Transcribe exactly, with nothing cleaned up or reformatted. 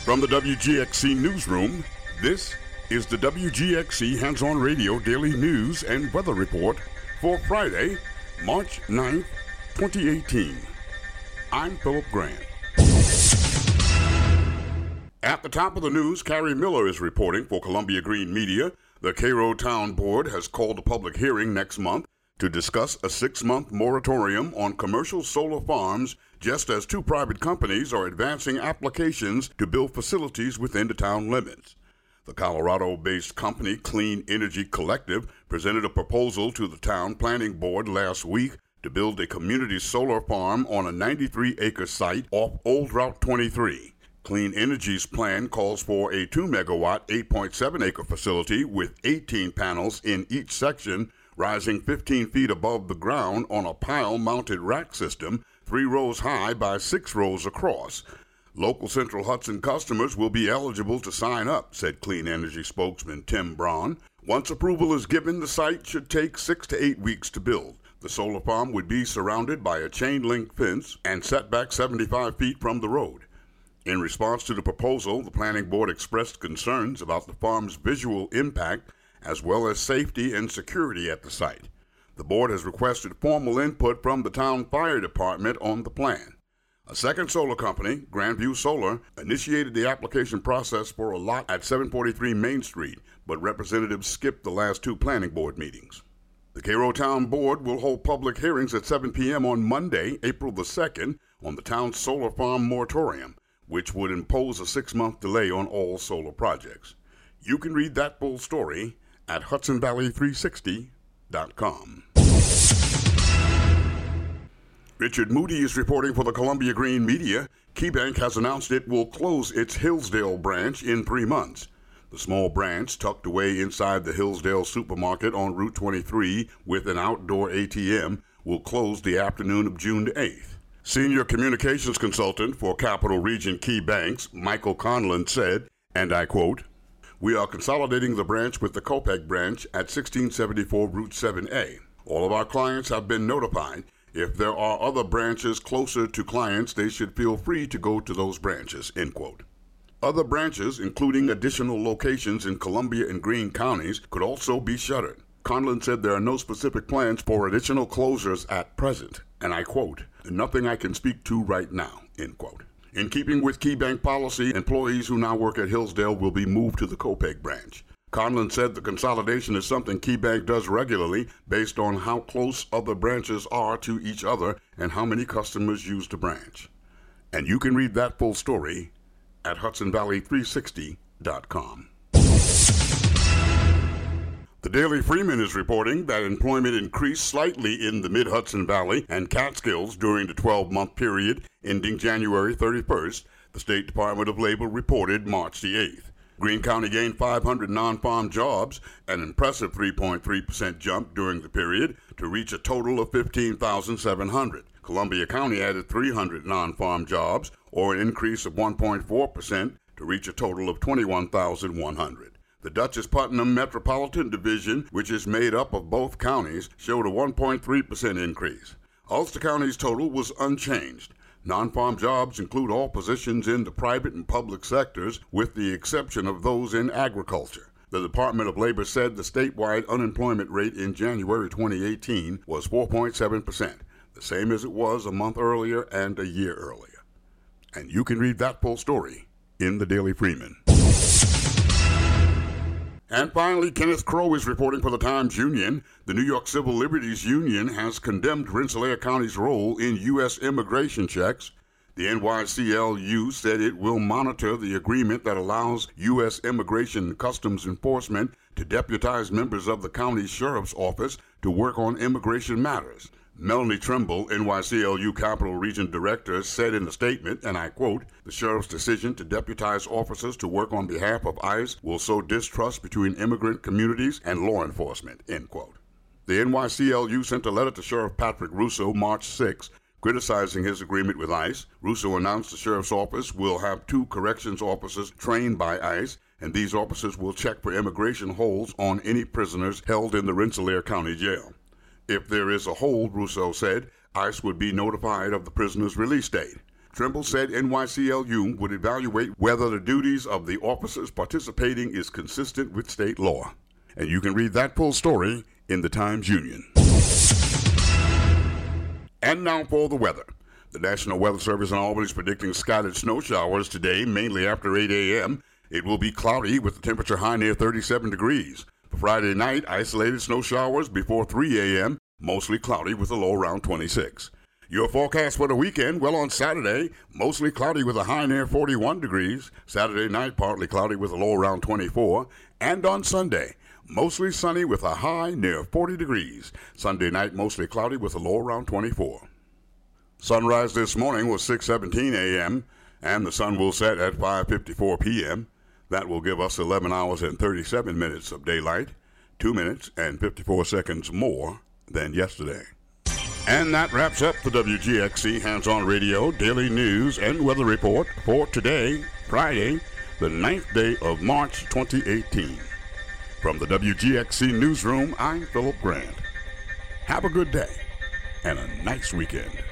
From the W G X C Newsroom, this is the W G X C Hands-On Radio Daily News and Weather Report for Friday, March ninth, twenty eighteen. I'm Philip Grant. At the top of the news, Carrie Miller is reporting for Columbia Green Media. The Cairo Town Board has called a public hearing next month to discuss a six-month moratorium on commercial solar farms, just as two private companies are advancing applications to build facilities within the town limits. The Colorado-based company Clean Energy Collective presented a proposal to the town planning board last week to build a community solar farm on a ninety-three acre site off Old Route twenty-three. Clean Energy's plan calls for a two megawatt, eight point seven acre facility with eighteen panels in each section, rising fifteen feet above the ground on a pile-mounted rack system, three rows high by six rows across. Local Central Hudson customers will be eligible to sign up, said Clean Energy spokesman Tim Braun. Once approval is given, the site should take six to eight weeks to build. The solar farm would be surrounded by a chain-link fence and set back seventy-five feet from the road. In response to the proposal, the planning board expressed concerns about the farm's visual impact as well as safety and security at the site. The board has requested formal input from the town fire department on the plan. A second solar company, Grandview Solar, initiated the application process for a lot at seven forty-three Main Street, but representatives skipped the last two planning board meetings. The Cairo Town Board will hold public hearings at seven p.m. on Monday, April the second, on the town's solar farm moratorium, which would impose a six-month delay on all solar projects. You can read that full story at Hudson Valley three sixty dot com. Richard Moody is reporting for the Columbia Green Media. KeyBank has announced it will close its Hillsdale branch in three months. The small branch, tucked away inside the Hillsdale supermarket on Route twenty-three with an outdoor A T M, will close the afternoon of June eighth. Senior communications consultant for Capital Region Key Banks, Michael Conlon, said, and I quote, "We are consolidating the branch with the Copec branch at sixteen seventy-four Route seven A. All of our clients have been notified. If there are other branches closer to clients, they should feel free to go to those branches," end quote. Other branches, including additional locations in Columbia and Greene counties, could also be shuttered. Conlon said there are no specific plans for additional closures at present, and I quote, "Nothing I can speak to right now," end quote. In keeping with KeyBank policy, employees who now work at Hillsdale will be moved to the Copec branch. Conlon said the consolidation is something KeyBank does regularly based on how close other branches are to each other and how many customers use the branch. And you can read that full story at Hudson Valley three sixty dot com. The Daily Freeman is reporting that employment increased slightly in the Mid-Hudson Valley and Catskills during the twelve-month period ending January thirty-first, the State Department of Labor reported March the eighth. Greene County gained five hundred non-farm jobs, an impressive three point three percent jump during the period, to reach a total of fifteen thousand seven hundred. Columbia County added three hundred non-farm jobs, or an increase of one point four percent, to reach a total of twenty-one thousand one hundred. The Dutchess Putnam Metropolitan Division, which is made up of both counties, showed a one point three percent increase. Ulster County's total was unchanged. Non-farm jobs include all positions in the private and public sectors, with the exception of those in agriculture. The Department of Labor said the statewide unemployment rate in January twenty eighteen was four point seven percent, the same as it was a month earlier and a year earlier. And you can read that full story in the Daily Freeman. And finally, Kenneth Crowe is reporting for the Times-Union. The New York Civil Liberties Union has condemned Rensselaer County's role in U S immigration checks. The N Y C L U said it will monitor the agreement that allows U S Immigration and Customs Enforcement to deputize members of the county's sheriff's office to work on immigration matters. Melanie Trimble, N Y C L U Capital Region Director, said in a statement, and I quote, "The sheriff's decision to deputize officers to work on behalf of ICE will sow distrust between immigrant communities and law enforcement," end quote. The N Y C L U sent a letter to Sheriff Patrick Russo March sixth, criticizing his agreement with ICE. Russo announced the sheriff's office will have two corrections officers trained by ICE, and these officers will check for immigration holds on any prisoners held in the Rensselaer County Jail. If there is a hold, Russo said, ICE would be notified of the prisoner's release date. Trimble said N Y C L U would evaluate whether the duties of the officers participating is consistent with state law. And you can read that full story in the Times-Union. And now for the weather. The National Weather Service in Albany is predicting scattered snow showers today, mainly after eight a.m. It will be cloudy with the temperature high near thirty-seven degrees. For Friday night, isolated snow showers before three a.m., mostly cloudy with a low around twenty-six. Your forecast for the weekend, well, on Saturday, mostly cloudy with a high near forty-one degrees. Saturday night, partly cloudy with a low around twenty-four. And on Sunday, mostly sunny with a high near forty degrees. Sunday night, mostly cloudy with a low around twenty-four. Sunrise this morning was six seventeen a.m., and the sun will set at five fifty-four p.m. That will give us eleven hours and thirty-seven minutes of daylight, two minutes and fifty-four seconds more than yesterday. And that wraps up the W G X C Hands-On Radio Daily News and Weather Report for today, Friday, the ninth day of March twenty eighteen. From the W G X C Newsroom, I'm Philip Grant. Have a good day and a nice weekend.